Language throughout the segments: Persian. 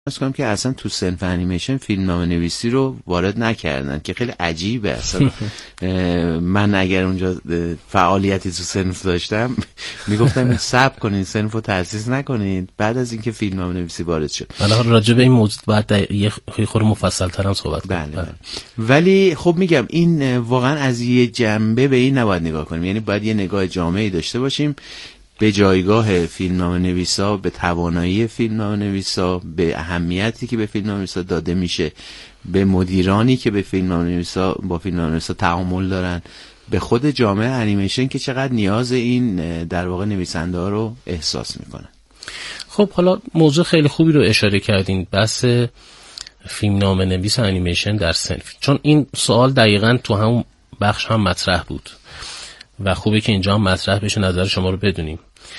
از کنم که اصلا تو صنف انیمیشن فیلمنامه نویسی رو وارد نکردن که خیلی عجیبه. اصلا من اگر اونجا فعالیتی تو صنف داشتم میگفتم صبر کنین، صنف رو تأسیس نکنین بعد از اینکه فیلمنامه نویسی وارد شد. حالا راجع به این موضوع بعد یه خورده مفصل‌تر هم صحبت کنیم. بله. ولی خب میگم این واقعا از یه جنبه به این نباید نگاه کنیم، یعنی باید یه نگاه جامعی داشته باشیم به جایگاه فیلمنامه نویسا، به توانایی فیلمنامه نویسا، به اهمیتی که به فیلمنامه نویسا داده میشه، به مدیرانی که به فیلمنامه نویسا با فیلمنامه نویسا تعامل دارن، به خود جامعه انیمیشن که چقدر نیاز این در واقع نویسنده ها رو احساس میکنن. خب حالا موضوع خیلی خوبی رو اشاره کردین، بحث فیلمنامه نویس انیمیشن در صنف، چون این سوال دقیقاً تو همون بخش هم مطرح بود و خوبه که اینجا هم مطرح بشه، نظر شما رو بدونیم.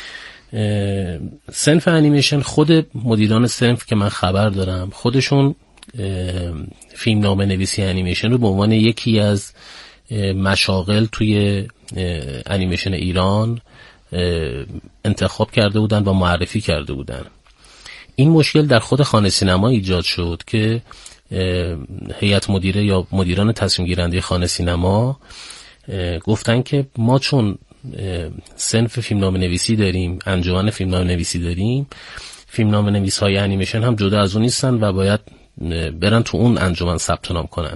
صنف انیمیشن، خود مدیران صنف که من خبر دارم خودشون فیلمنامه نویسی انیمیشن رو به عنوان یکی از مشاغل توی انیمیشن ایران انتخاب کرده بودن و معرفی کرده بودن. این مشکل در خود خانه سینما ایجاد شد که هیئت مدیره یا مدیران تصمیم گیرنده خانه سینما گفتن که ما چون صنف فیلمنامه نویسی داریم، انجمن فیلمنامه نویسی داریم، فیلمنامه نویس های انیمیشن هم جدا از اون نیستن و باید برن تو اون انجمن ثبت نام کنن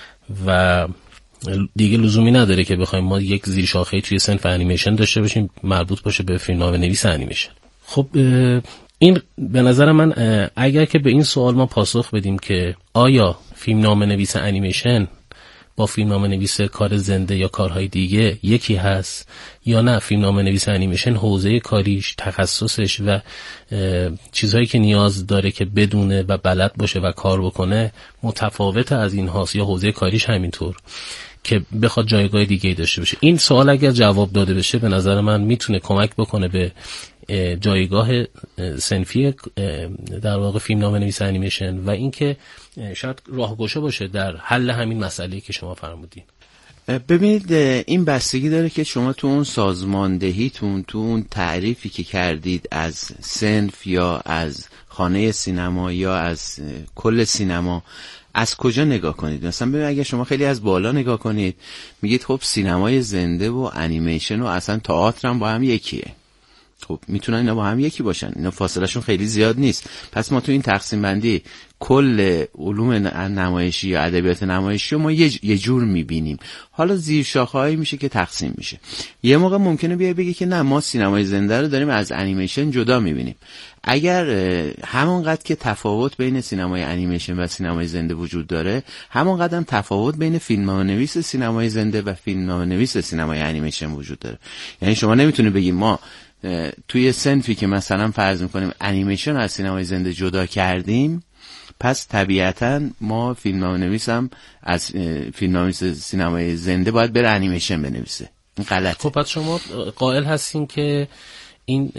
و دیگه لزومی نداره که بخوایم ما یک زیر شاخه توی صنف انیمیشن داشته باشیم مربوط باشه به فیلمنامه نویس انیمیشن. خب این به نظر من اگر که به این سوال ما پاسخ بدیم که آیا فیلمنامه نویس انیمیشن با فیلمنامه نویس کار زنده یا کارهای دیگه یکی هست یا نه، فیلمنامه نویس انیمیشن حوزه کاریش، تخصصش و چیزهایی که نیاز داره که بدونه و بلد باشه و کار بکنه متفاوت از این هاست یا حوزه کاریش همینطور که بخواد جایگاه دیگه داشته باشه. این سوال اگر جواب داده بشه به نظر من میتونه کمک بکنه به جایگاه صنفی در واقع فیلمنامه نویس انیمیشن و اینکه شاید راهگشا باشه در حل همین مسئله‌ای که شما فرمودین. ببینید این بستگی داره که شما تو اون سازماندهیتون، تو اون تعریفی که کردید از صنف یا از خانه سینما یا از کل سینما از کجا نگاه کنید. مثلا ببینید اگه شما خیلی از بالا نگاه کنید میگید خب سینمای زنده و انیمیشن و اصلا تئاتر هم با هم یکیه. خب میتونن اینا با هم یکی باشن، اینا فاصله شون خیلی زیاد نیست. پس ما تو این تقسیم بندی کل علوم نمایشی یا ادبیات نمایشی رو ما یه جور میبینیم. حالا زیر شاخه‌هایی میشه که تقسیم میشه. یه موقع ممکنه بیای بگی که نه، ما سینمای زنده رو داریم از انیمیشن جدا میبینیم. اگر همونقدر که تفاوت بین سینمای انیمیشن و سینمای زنده وجود داره، همونقدر هم تفاوت بین فیلمنامه نویس سینمای زنده و فیلمنامه نویس سینمای انیمیشن وجود داره. یعنی شما نمیتونی بگی ما توی صنفی که مثلا فرض میکنیم انیمیشن از سینمای زنده جدا کردیم، پس طبیعتاً ما فیلمنامه نویس هم از فیلمنامه نویس سینمای زنده باید بره انیمیشن بنویسه. این غلطه. خب پس شما قائل هستین که این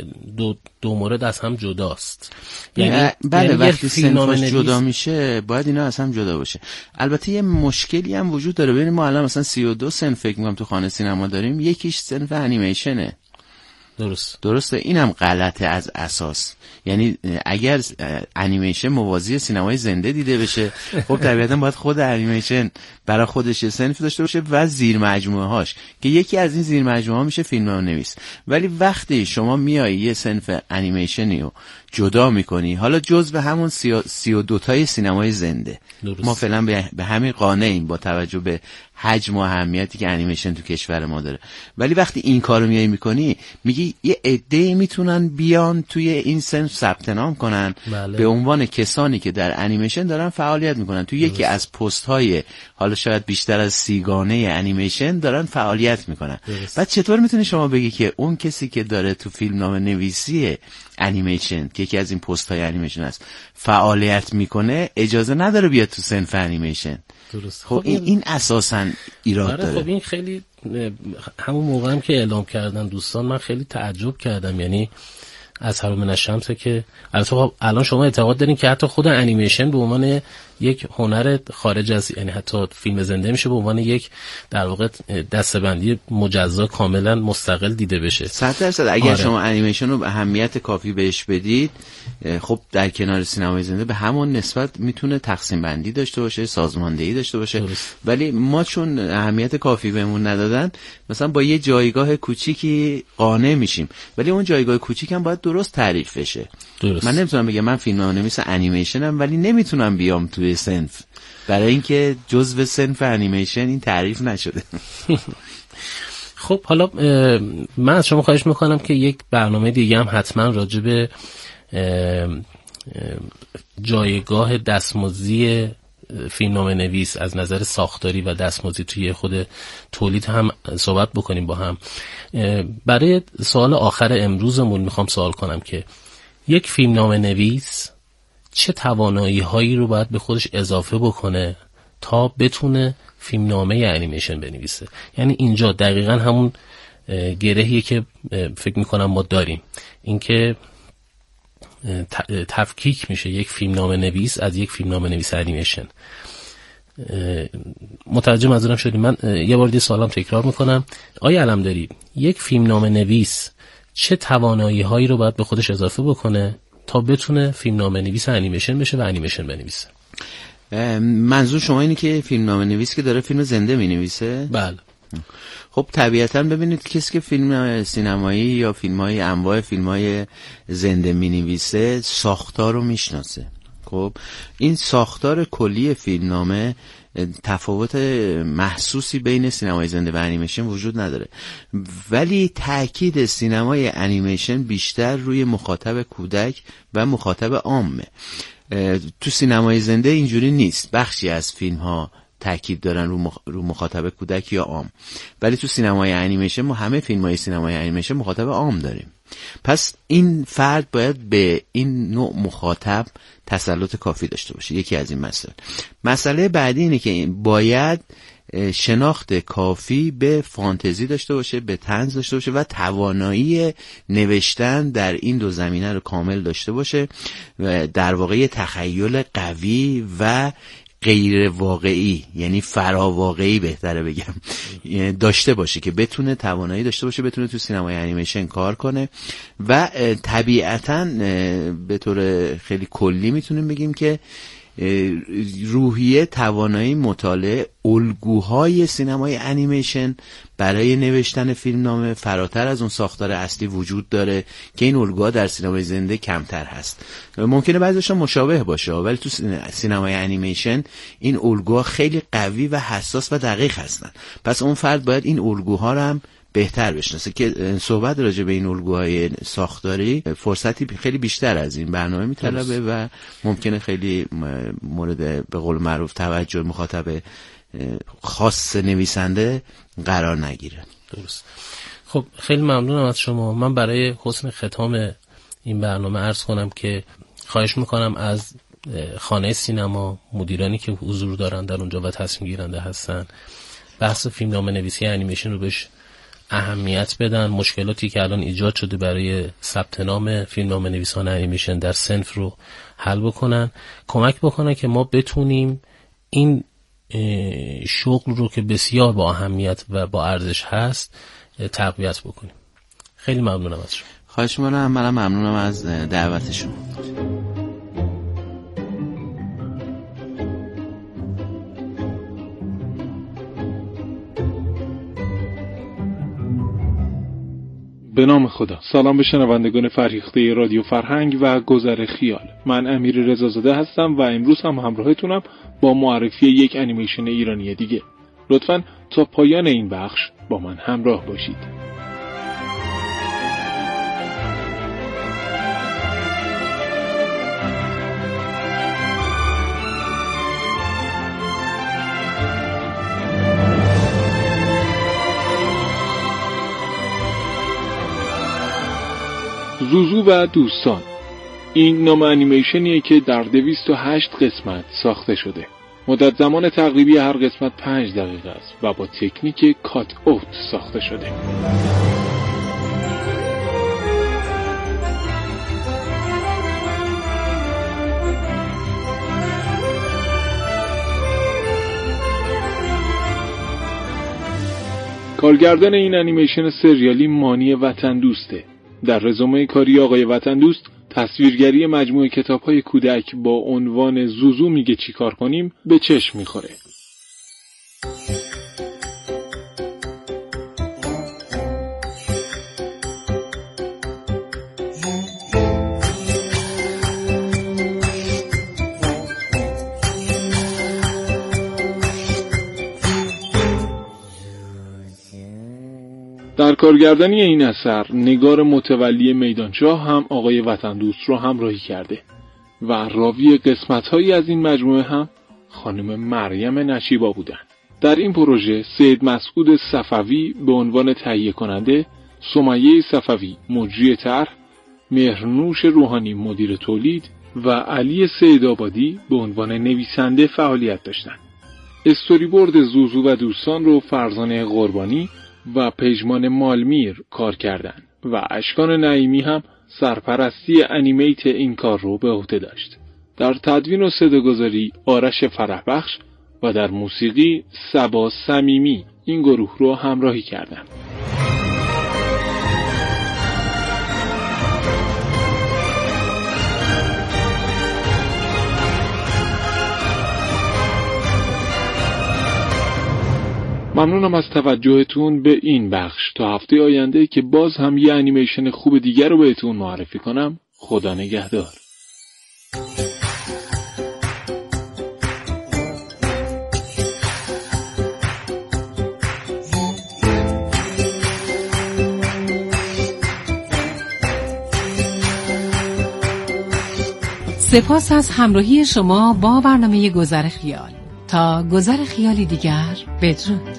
دو مورد از هم جداست؟ یعنی بله، وقتی صنفش جدا میشه باید اینا از هم جدا باشه. البته یه مشکلی هم وجود داره. ببینید ما الان مثلا 32 صنف فکر میکنم تو خانه سینما داریم، یکیش صنف انیمیشنه. درسته. اینم غلطه از اساس. یعنی اگر انیمیشن موازی سینمای زنده دیده بشه، خب طبیعتا باید خود انیمیشن برای خودش صنف داشته باشه و زیر مجموعه هاش که یکی از این زیر مجموعه ها میشه فیلمنامه نویس. ولی وقتی شما میای یه صنف انیمیشنی رو جدا میکنی، حالا جزء همون 32 تای سینمای زنده، ما فعلا به همین قانعیم با توجه به حجم و اهمیتی که انیمیشن تو کشور ما داره. ولی وقتی این کارو میای میکنی، میگی یه عده‌ای میتونن بیان توی این صنف ثبت نام کنن به عنوان کسانی که در انیمیشن دارن فعالیت میکنن، تو یکی از پست های حالا شاید بیشتر از 30 گانه انیمیشن دارن فعالیت میکنن. بعد چطور میتونی شما بگی که اون کسی که داره تو فیلمنامه نویسی انیمیشن که یکی از این پست های انیمیشن است فعالیت میکنه، اجازه نداره بیاد تو صنف انیمیشن؟ درست. خب این اساساً ایراد داره. خب این خیلی همون موقع هم که اعلام کردن دوستان من خیلی تعجب کردم. یعنی از هر من الشمس که البته الان شما اعتقاد دارین که حتی خود انیمیشن به عنوان یک هنر خارج از، یعنی حتی فیلم زنده میشه به عنوان یک در واقع دسته‌بندی مجزا کاملا مستقل دیده بشه. 100% اگر شما انیمیشن رو اهمیت کافی بهش بدید، خب در کنار سینمای زنده به همون نسبت میتونه تقسیم بندی داشته باشه، سازماندهی داشته باشه. درست. ولی ما چون اهمیت کافی بهمون ندادن، مثلا با یه جایگاه کوچیکی قانع میشیم، ولی اون جایگاه کوچیک هم باید درست تعریف بشه. درست. من نمیتونم بگم من فیلمنامه‌نویس انیمیشنم ولی نمیتونم بیام توی صنف، برای اینکه جزء صنف انیمیشن این تعریف نشده. خب حالا من از شما خواهش میکنم که یک برنامه دیگه هم حتما راجع به جایگاه دستمزدی فیلمنامه نویس از نظر ساختاری و دستمزدی توی خود تولید هم صحبت بکنیم با هم. برای سوال آخر امروزمون میخوام سوال کنم که یک فیلمنامه نویس چه توانایی هایی رو باید به خودش اضافه بکنه تا بتونه فیلمنامه انیمیشن بنویسه؟ یعنی اینجا دقیقاً همون گرهیه که فکر میکنم ما داریم، اینکه تفکیک میشه یک فیلمنامه نویس از یک فیلمنامه نویس انیمیشن. متوجه منظورم شدید؟ من یه بار دیگه سوالم تکرار میکنم. آیا علمداری یک فیلمنامه نویس چه توانایی هایی رو باید به خودش اضافه بکنه تا بتونه فیلمنامه نویس انیمیشن بشه و انیمیشن بنویسه؟ منظور شما اینه که فیلمنامه نویس که داره فیلم زنده مینویسه؟ بله. خب طبیعتاً ببینید کسی که فیلم سینمایی یا فیلم‌های انواع فیلم‌های زنده می‌نویسه ساختار رو میشناسه. خب این ساختار کلی فیلمنامه تفاوت محسوسی بین سینمای زنده و انیمیشن وجود نداره، ولی تاکید سینمای انیمیشن بیشتر روی مخاطب کودک و مخاطب عامه. تو سینمای زنده اینجوری نیست، بخشی از فیلم‌ها تاکید دارن رو مخاطب کودک یا عام، ولی تو سینمای انیمیشن ما همه فیلم‌های سینمای انیمیشن مخاطب عام داریم. پس این فرد باید به این نوع مخاطب تسلط کافی داشته باشه. یکی از این مسئله بعدی اینه که باید شناخت کافی به فانتزی داشته باشه، به طنز داشته باشه و توانایی نوشتن در این دو زمینه رو کامل داشته باشه و در واقع تخیل قوی و غیر واقعی، یعنی فراواقعی بهتره بگم، داشته باشه که بتونه توانایی داشته باشه بتونه تو سینمای انیمیشن کار کنه. و طبیعتاً به طور خیلی کلی میتونیم بگیم که روحیه، توانایی مطالعه الگوهای سینمای انیمیشن برای نوشتن فیلمنامه فراتر از اون ساختار اصلی وجود داره که این الگوها در سینمای زنده کمتر هست. ممکنه بعضیشون مشابه باشه ولی تو سینمای انیمیشن این الگوها خیلی قوی و حساس و دقیق هستن. پس اون فرد باید این الگوها رو هم بهتر بشناسه که صحبت راجع به این الگوهای ساختاری فرصتی خیلی بیشتر از این برنامه میطلبه و ممکنه خیلی مورد به قول معروف توجه مخاطب خاص نویسنده قرار نگیره. درست. خب خیلی ممنونم از شما. من برای حسن ختام این برنامه عرض کنم که خواهش میکنم از خانه سینما، مدیرانی که حضور دارن در اونجا و تصمیم گیرنده هستن، بحث فیلمنامه نویسی انیمیشن رو بهش اهمیت بدن. مشکلاتی که الان ایجاد شده برای ثبت نام فیلمنامه نویسان انیمیشن در صنف رو حل بکنن، کمک بکنن که ما بتونیم این شغل رو که بسیار با اهمیت و با ارزش هست تقویت بکنیم. خیلی ممنونم از شما. خواهش می‌کنم. منم ممنونم از دعوت شما. به نام خدا. سلام به شنوندگان فرهیخته رادیو فرهنگ و گذر خیال. من امیر رضازاده هستم و امروز هم همراهتونم با معرفی یک انیمیشن ایرانی دیگه. لطفاً تا پایان این بخش با من همراه باشید. زوزو و دوستان، این نام انیمیشنیه که در 208 قسمت ساخته شده. مدت زمان تقریبی هر قسمت 5 دقیقه است و با تکنیک کات اوت ساخته شده. کارگردان این انیمیشن سریالی مانی وطن دوسته. در رزومه کاری آقای وطن دوست تصویرگری مجموعه کتاب‌های کودک با عنوان زوزو میگه چی کار کنیم به چشم میخوره. در کارگردانی این اثر نگار متولی میدانشاه هم آقای وطن دوست رو همراهی کرده و راوی قسمت‌هایی از این مجموعه هم خانم مریم نشیبا بودند. در این پروژه سید مسعود صفوی به عنوان تهیه کننده، سمیه صفوی مجری طرح، مهرنوش روحانی مدیر تولید و علی سیدآبادی به عنوان نویسنده فعالیت داشتند. استوریبورد زوزو و دوستان رو فرزانه قربانی و پژمان مالمیر کار کردند و اشکان نعیمی هم سرپرستی انیمیت این کار رو به عهده داشت. در تدوین و صداگذاری آرش فرحبخش و در موسیقی صبا صمیمی این گروه رو همراهی کردند. ممنونم از توجهتون به این بخش. تا هفته آینده که باز هم یه انیمیشن خوب دیگر رو بهتون معرفی کنم. خدا نگهدار. سپاس از همراهی شما با برنامه گذر خیال. تا گذر خیالی دیگر، بدرود.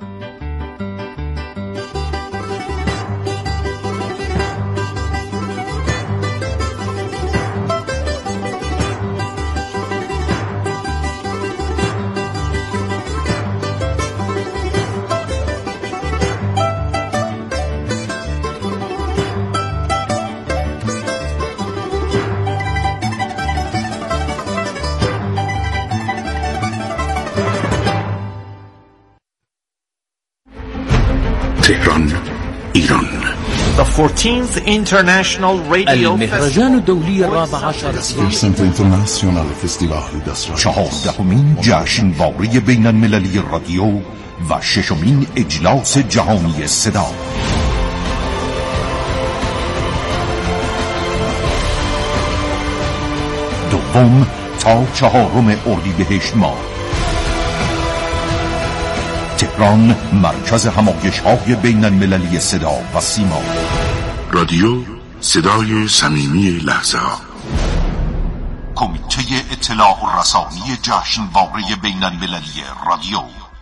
تهران، ایران. The 14th International Radio المهرجان الدولي الرابع عشر چهاردهمین جشنواره بین المللی رادیو و ششمین اجلاس جهانی صدا. دوم تا 4 اردیبهشت ماه. تهران، مرکز همایش‌های بین المللی صدا و سیما. رادیو صدای صمیمی لحظه ها. کمیته اطلاع و رسانی جشنواره بین المللی رادیو.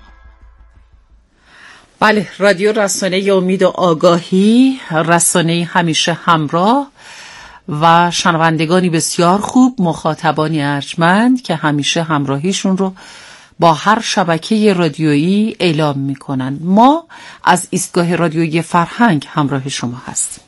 بله، رادیو رسانه امید و آگاهی، رسانه همیشه همراه و شنوندگانی بسیار خوب، مخاطبانی ارجمند که همیشه همراهیشون رو با هر شبکه رادیویی اعلام میکنن. ما از ایستگاه رادیویی فرهنگ همراه شما هستیم.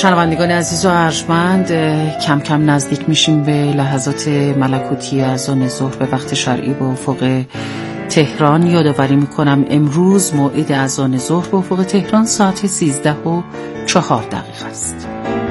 شنوندگان عزیز و ارجمند، کم کم نزدیک میشیم به لحظات ملکوتی اذان ظهر به وقت شرعی به افق تهران. یادآوری میکنم امروز موعد اذان ظهر به افق تهران ساعت 13:04 است.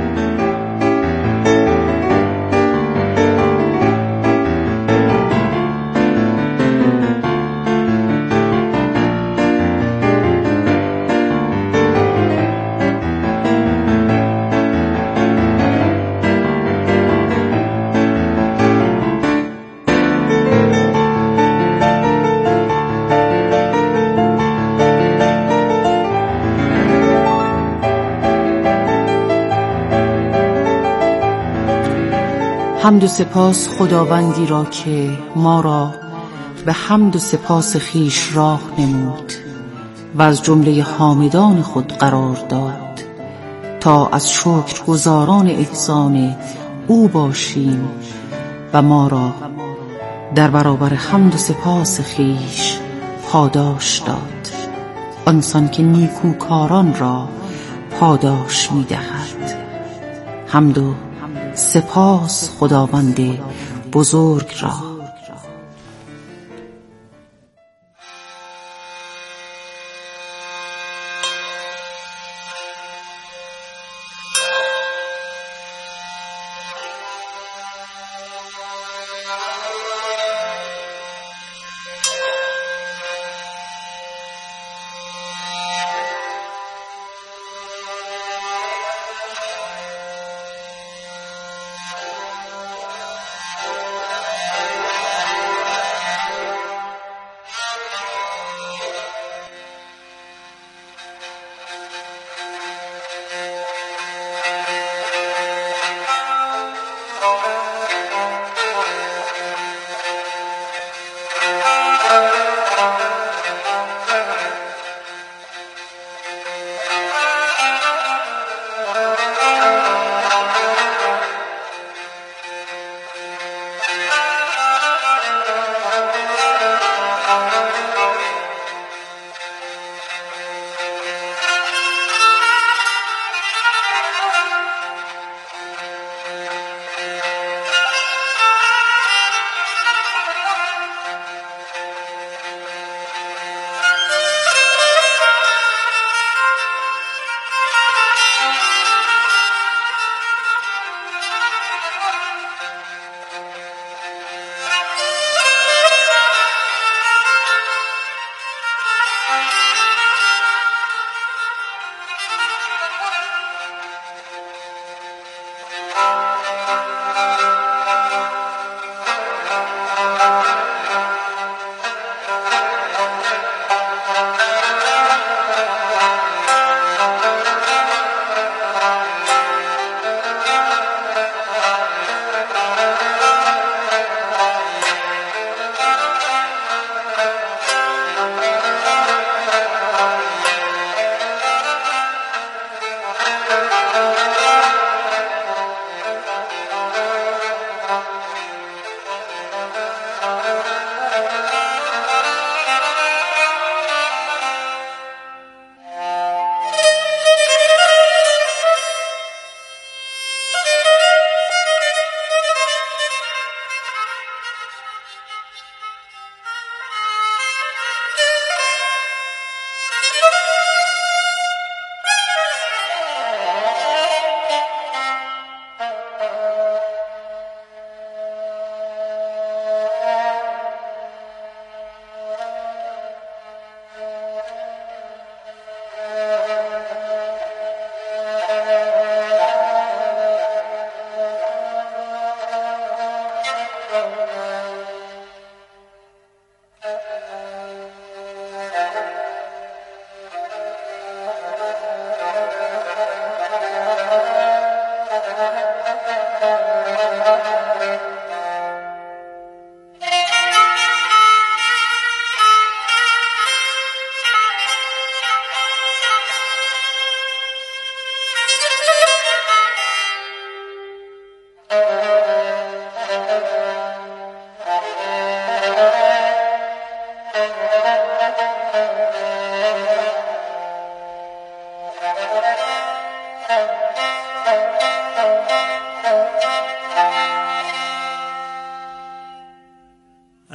حمد و سپاس خداوندی را که ما را به حمد و سپاس خیش راه نمود و از جمله حامدان خود قرار داد تا از شکر گزاران احسان او باشیم و ما را در برابر حمد و سپاس خیش پاداش داد. آنسان که نیکوکاران را پاداش می‌دهد. حمد و سپاس خداوند بزرگ را.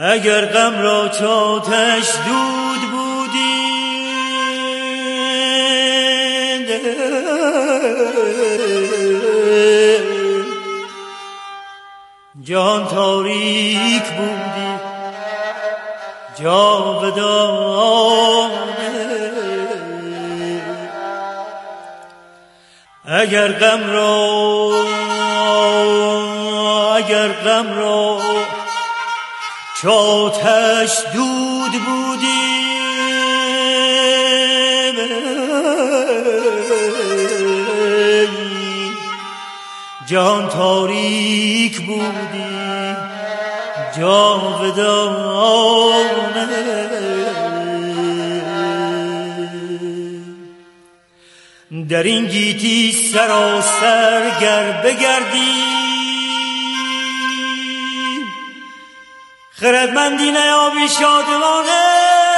اگر غم را چاتش دود بودی جان تاریک بودی جاودانه اگر غم را چاتش دود بودی جان تاریک بودی جاودانه در این گیتی سراسر گر بگردی خردمندی نیابی شادمانه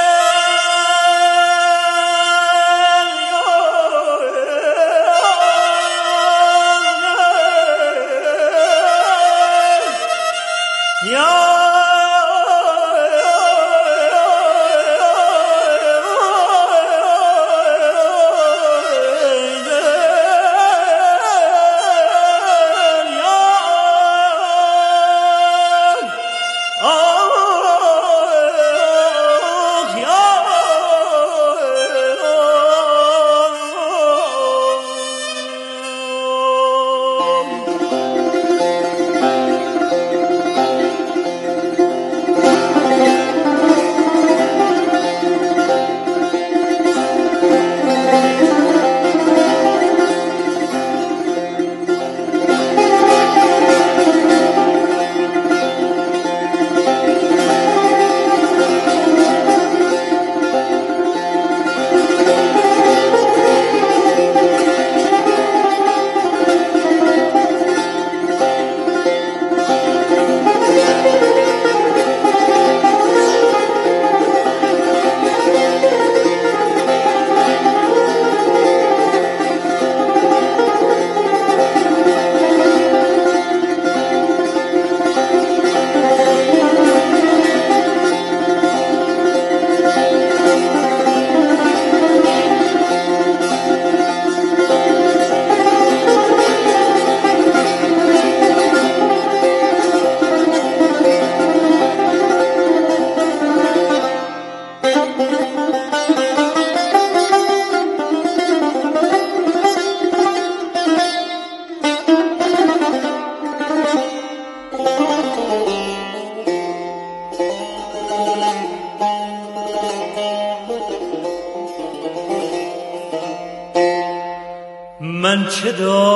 من چه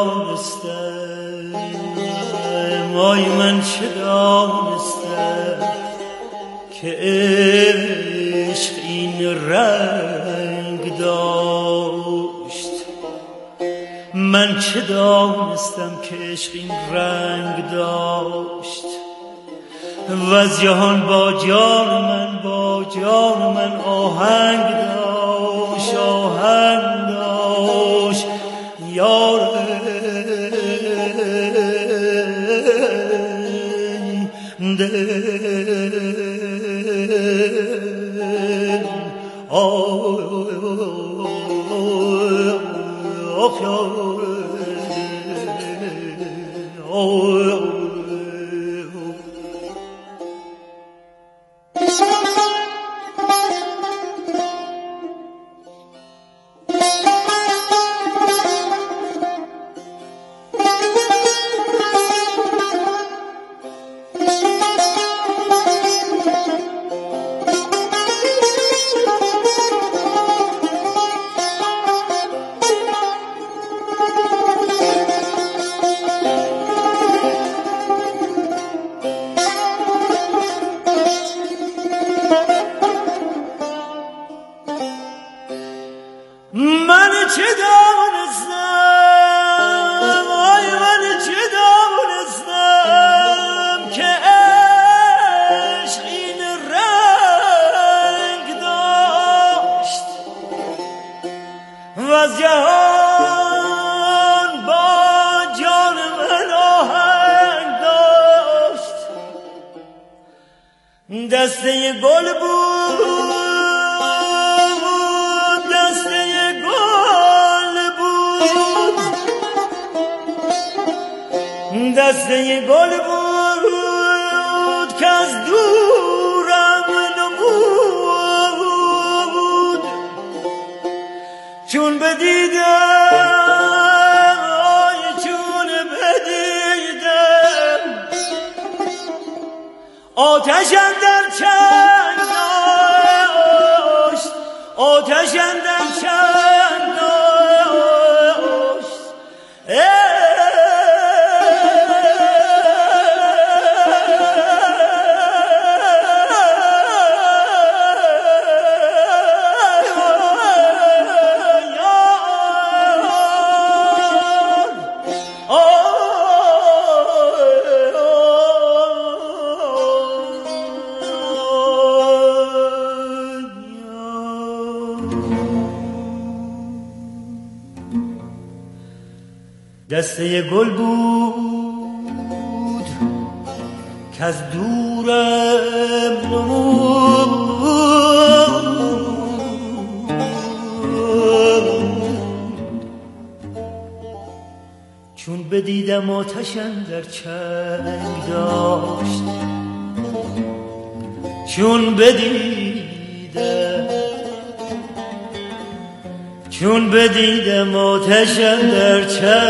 دانستم وای من چه دانستم که عشق این رنگ داشت من چه دانستم که عشق این رنگ داشت و از جهان با جان من آهنگ داشت یار دسته گل بود دسته گل بود دسته گل بود که از دورم نمود چون بدیدم چون بدیدم آتش اندر چند داشت آتش اندر چند داشت دسته گل بود که از دورم نمود چون بدیدم آتش اندر چنگ داشت چون بدیدم آتش در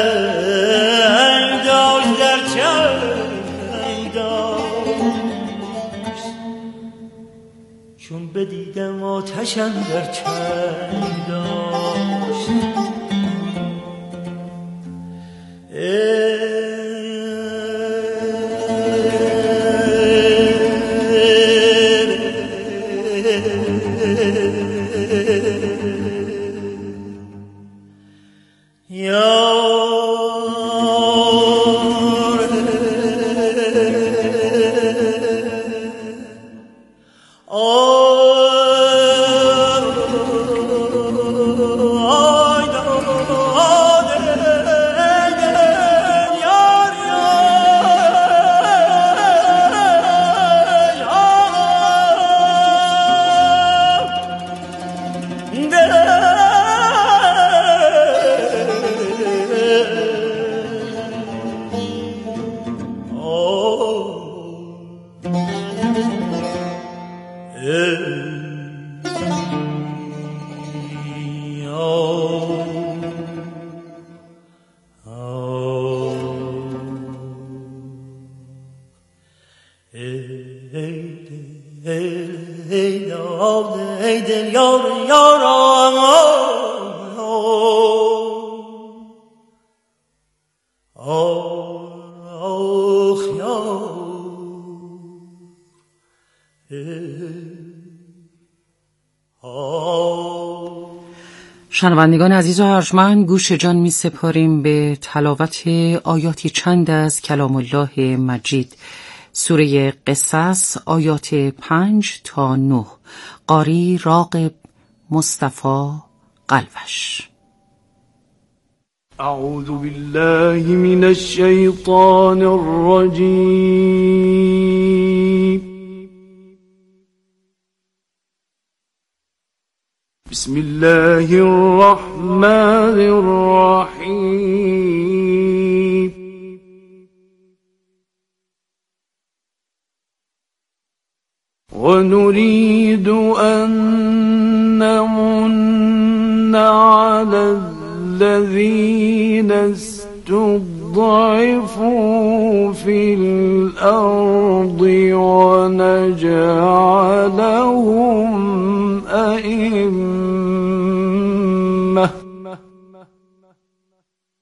چنگ داشت در چنگ داشت چون بدیدم آتش در چنگ داشت شنوندگان عزیز و ارجمند، گوش جان می سپاریم به تلاوت آیاتی چند از کلام الله مجید، سوره قصص، آیات 5 تا 9. قاری راغب مصطفی قلوش. اعوذ بالله من الشیطان الرجیم. بسم الله الرحمن الرحیم. ونريد أن نمن على الذين استضعفوا في الأرض ونجعلهم